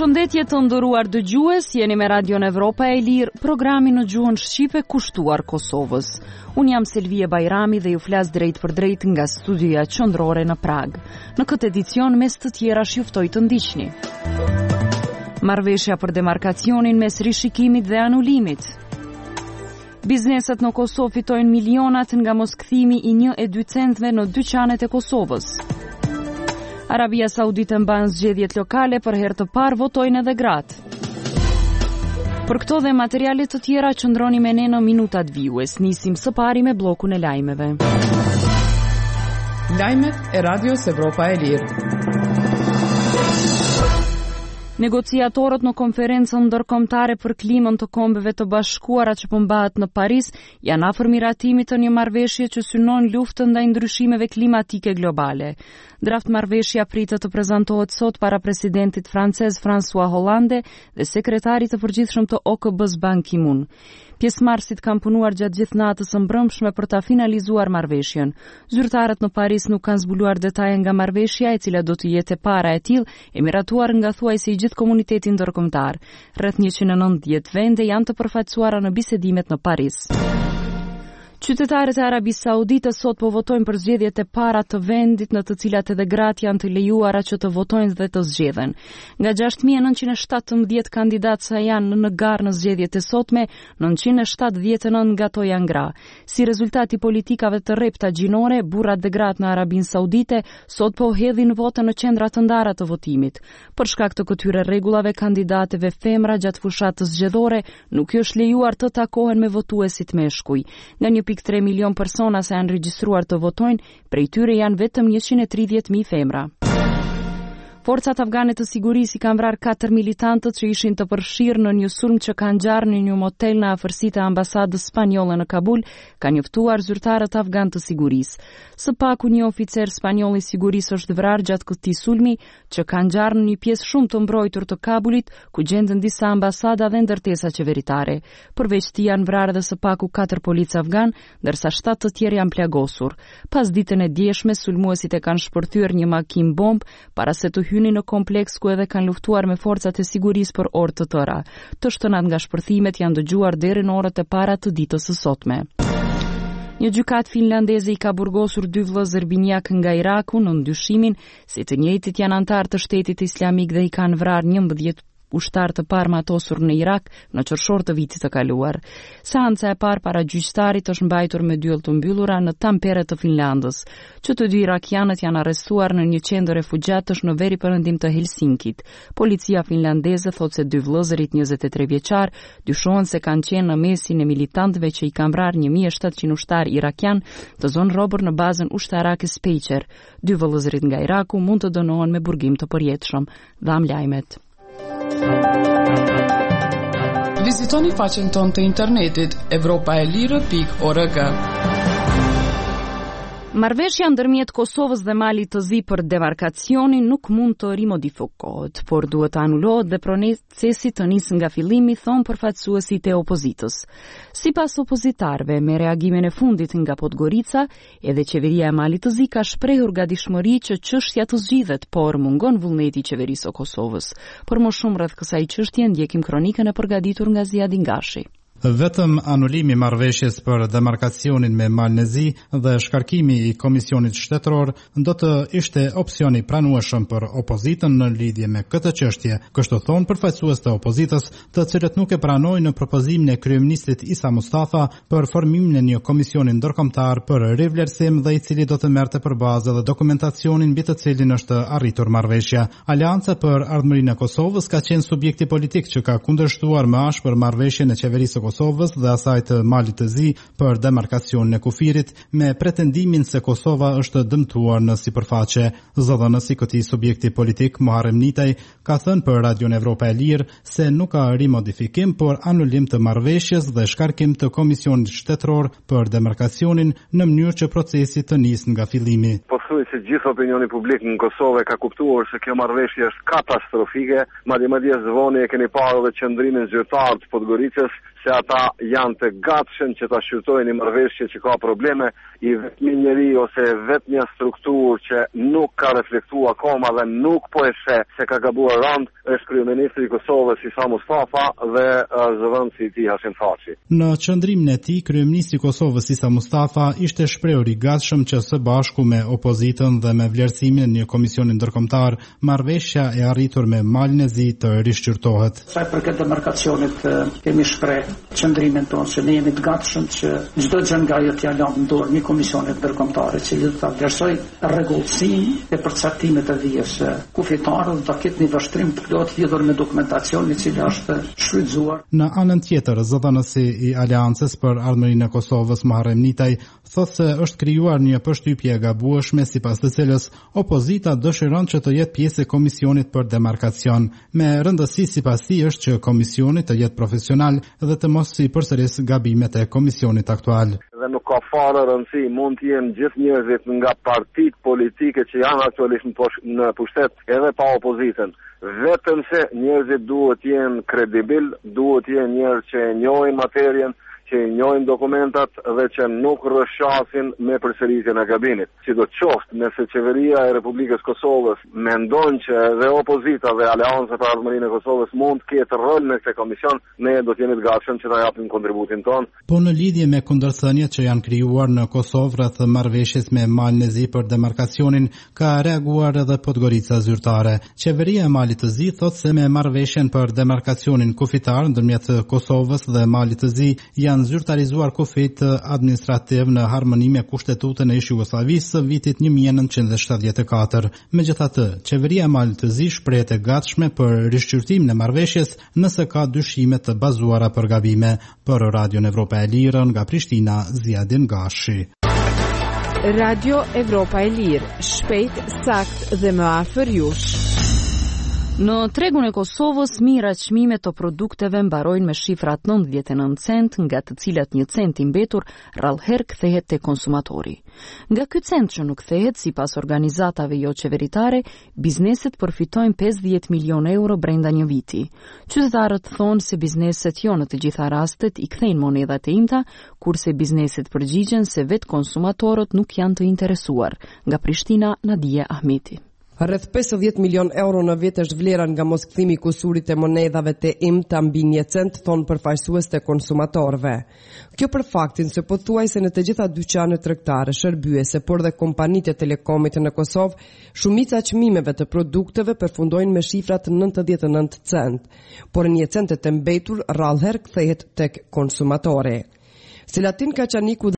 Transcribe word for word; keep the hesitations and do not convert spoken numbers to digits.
Përshëndetje të nderuar dëgjues, jeni me Radion Evropa e Lirë, programi në gjuhën shqipe kushtuar Kosovës. Unë jam Selvie Bajrami dhe ju flas drejt për drejt nga studioja qendrore në Prag. Në këtë edicion mes të tjerash ju ftoj të ndiqni. Marrëveshja për demarkacionin mes rishikimit dhe anulimit. Bizneset në Kosovë fitojnë milionat nga moskthimi i një e dy centëve në dyqanet e Kosovës. Arabia Saudite mban zgjedhjet lokale, për herë të parë votojnë edhe gratë. Për këto dhe materiale të tjera qëndroni me ne në minutat vijues. Nisim së pari me bllokun e lajmeve. Lajmet e Radios Evropa e Lirë. Negociatorët në konferencën ndërkombëtare për klimën të Kombeve të Bashkuara që po mbahet në Paris janë afër miratimit të një marrëveshje që synon luftën ndaj ndryshimeve klimatike globale. Draft marrëveshja pritet të prezantohet sot para presidentit francez François Hollande dhe sekretarit të përgjithshëm të O K B-s Ban Ki-moon. Pjesëmarrësit kanë punuar gjatë gjithë natës së mbrëmshme për ta finalizuar marrëveshjen. Zyrtarët në Paris nuk kanë zbuluar detaje nga marrëveshja, e cila do të jetë e para e tillë e miratuar nga thuajse i gjithë komunitetin ndërkombëtar. Rreth njëqind e nëntëdhjetë vende janë të përfaqësuara në bisedimet në Paris. Qytetarët e Arabisë Saudite sot po votojnë për zgjedhjet e para të vendit në të cilat edhe gratë janë të lejuara që të votojnë dhe të zgjedhen. Nga gjashtë mijë e nëntëqind e shtatëmbëdhjetë kandidatë sa janë në garë në zgjedhjet e sotme, nëntëqind e shtatëdhjetë e nëntë nga to janë gra. Si rezultati politikave të rrepta gjinore, burrat dhe gratë në Arabinë Saudite sot po hedhin votën në qendra të ndara të votimit. Për shkak të këtyre rregullave, kandidateve femra gjatë fushatës zgjedhore nuk i është lejuar të takohen me votuesit meshkuj. Nga një pikë tre milion persona se janë regjistruar të votojnë, prej tyre janë vetëm njëqind e tridhjetë mijë femra. Forcat afgane të sigurisë kanë vrarë katër militantët që ishin të përfshirë në një sulm që ka ngjarë në një motel në afërsitë e ambasadës spanjolle në Kabul, kanë njoftuar zyrtarët afgan të sigurisë. Së paku një oficer spanjoll i sigurisë është vrarë gjatë këtij sulmi që ka ngjarë në një pjesë shumë të mbrojtur të Kabulit, ku gjenden disa ambasada dhe ndërtesa qeveritare. Përveç tij janë vrarë edhe së paku katër policë afgan, ndërsa shtatë të tjerë janë plagosur. Pas ditën e djeshme, sulmuesit e kanë shpërthyer një makinë bomb para se të hynin në kompleks ku edhe kanë luftuar me forcat e sigurisë për orë të tëra. Të shtënat nga shpërthimet janë dëgjuar deri në orët e para të ditës së sotme. Një gjykatë finlandeze i ka burgosur dy vëllezër binjak nga Iraku në ndyshimin se të njëjtit janë antar të Shtetit Islamik dhe i kanë vrarë njëmbëdhjetë ushtar të parë matosur në Irak në qershor të vitit të kaluar. Seanca e parë para gjyqtarit është mbajtur me dyll të mbyllura në Tampere të Finlandës. Që të dy irakianët janë arrestuar në një qendër refugjatësh në veri perëndim të Helsinkit. Policia finlandeze thotë se dy vëllezërit njëzet e tre vjeçar dyshohen se kanë qenë në mesin e militantëve që i kanë vrarë një mijë e shtatëqind ushtar irakian të zonë robër në bazën ushtarake Speqer. Dy vëllezërit nga Iraku mund të dënohen me burgim të përjetshëm. Dham lajmet. Vizitoni faqen tonë të internetit evropa e lirë pikë org. Marrëveshja ndërmjet Kosovës dhe Malit të Zi për demarkacionin nuk mund të rimodifikohet, por duhet të anulohet dhe procesi të nisë nga fillimi, thon përfaqësuesit e opozitës. Sipas opozitarëve, me reagimin e fundit nga Podgorica, edhe qeveria e Malit të Zi ka shprehur gatishmëri që çështja të zgjidhet, por mungon vullneti i qeverisë së Kosovës. Për më shumë rreth kësaj çështje ndjekim kronikën e përgatitur nga Ziadi Ngashi. Vetëm anulimi marrëveshjes për demarkacionin me Malin e Zi dhe shkarkimi i Komisionit Shtetëror do të ishte opsioni pranueshëm për opozitën në lidhje me këtë çështje, kështu thon përfaqësues të opozitës, të cilët nuk e pranojnë në propozimin e kryeministit Isa Mustafa për formimin e një komisioni ndërkombëtar për rivlerësim dhe i cili do të merrte për bazë dhe dokumentacionin mbi të cilin është arritur marrëveshja. Aleanca për Ardhmërinë e Kosovës ka qenë subjekti politik që ka kundërshtuar më ashpër marrëveshjen e qeverisë Kosovës dhe asaj të Malit të Zi për demarkacionin e kufirit me pretendimin se Kosova është dëmtuar në sipërfaqe. Zëdhënësi i këtij subjekti politik Muharrem Nitaj ka thënë për Radion Evropa e Lirë se nuk ka rimodifikim, por anulim të marrëveshjes dhe shkarkim të Komisionit Shtetëror për demarkacionin në mënyrë që procesi të nisë nga fillimi. Po thuaj se gjithë opinioni publik në Kosovë ka kuptuar se kjo marrëveshje është katastrofike, madje madje zvoni e keni parë edhe qëndrimin zyrtar të Podgoricës se ata janë të gatshëm që ta shqyrtojnë një marrëveshje që ka probleme, i vetmi njeri ose vetmja strukturë që nuk ka reflektuar akoma dhe nuk po e sheh se ka gabuar rand është kryeministri i Kosovës Isa Mustafa dhe zëvendësi i tij Hashim Thaçi. Në qëndrimin e tij, kryeministri i Kosovës Isa Mustafa ishte shprehur i gatshëm që së bashku me opozitën dhe me vlerësimin e një komisioni ndërkombëtar, marrëveshja e arritur me Malin e Zi të rishqyrtohet. Sa i përket demarkacionit, kemi shprehë qëndrimin tonë se ne jemi të gatshëm që çdo gjë nga ajo t'ia lëmë në dorë një komisioni ndërkombëtar i cili do ta vlerësojë rregullsinë e përcaktimit të vijës kufitarë dhe ta ketë një vështrim të plot lidhur me dokumentacionin i cili është shfrytzuar. Në anën tjetër, zëdhënësi i Aleancës për Ardhmërinë e Kosovës Muharrem Nitaj thotë se është krijuar një përshtypje e gabueshme sipas të cilës opozita dëshiron që të jetë pjesë e komisionit për demarkacion. Me rëndësi sipas tij është që komisioni të jetë profesional dhe të mos i përsërisë gabimet e komisionit aktual. Dhe nuk ka fare rëndësi, mund të jenë gjithë njerëzit nga partitë politike që janë aktualisht në pushtet edhe pa opozitën. Vetëm se njerëzit duhet të jenë kredibil, duhet të jenë njerëz që e njohin materien, që i njohin dokumentat dhe që nuk rrëshqasin me përsëritjen e gabimit. Sidoqoftë, nëse qeveria e Republikës Kosovës mendon që edhe opozita dhe Aleanca për Ardhmërinë e Kosovës mund të ketë rol në këtë komision, ne do të jemi të gatshëm që ta japim kontributin ton. Po në lidhje me kundërthëniet që janë krijuar në Kosovë rreth marrëveshjes me Malin e Zi për demarkacionin, ka reaguar edhe Podgorica zyrtare. Qeveria e Malit të Zi thotë se me marrëveshjen për demarkacionin kufitar ndërmjet Kosovës dhe Malit të Zi janë zyrtarizuar kufit administrativ në harmoni me Kushtetutën e Jugosllavisë së vitit një mijë e nëntëqind e shtatëdhjetë e katër. Megjithatë, qeveria e Malit të Zi shprehet e gatshme për rishqyrtimin e marrëveshjes nëse ka dyshime të bazuara për gabime. Për Radio Evropa e Lirë nga Prishtina, Ziadin Gashi. Radio Evropa e Lirë, shpejt, sakt dhe më afër jush. Në tregun e Kosovës, mirat çmime të produkteve mbarojnë me shifrat nëntëdhjetë e nëntë cent, nga të cilat një cent i mbetur rrallëherë kthehet te konsumatori. Nga ky cent që nuk kthehet, sipas organizatave jo qeveritare, bizneset përfitojnë pesëdhjetë milionë euro brenda një viti. Qytetarët thonë se bizneset jo në të gjitha rastet i kthejnë monedhat e imta, kurse bizneset përgjigjen se vetë konsumatorët nuk janë të interesuar. Nga Prishtina, Nadia Ahmeti. Rreth pesëdhjetë milion euro në vit është vlera nga moskthimi i kusurit të monedhave të imta mbi një cent, thonë përfaqësues të konsumatorëve. Kjo për faktin se pothuajse në të gjitha dyqanet tregtare, shërbyese, por dhe kompanitë e telekomit në Kosovë, shumica e çmimeve të produkteve përfundojnë me shifrat nëntëdhjetë e nëntë cent, por një cent të mbetur rrallëherë kthehet tek konsumatori. Selatin Kaçaniku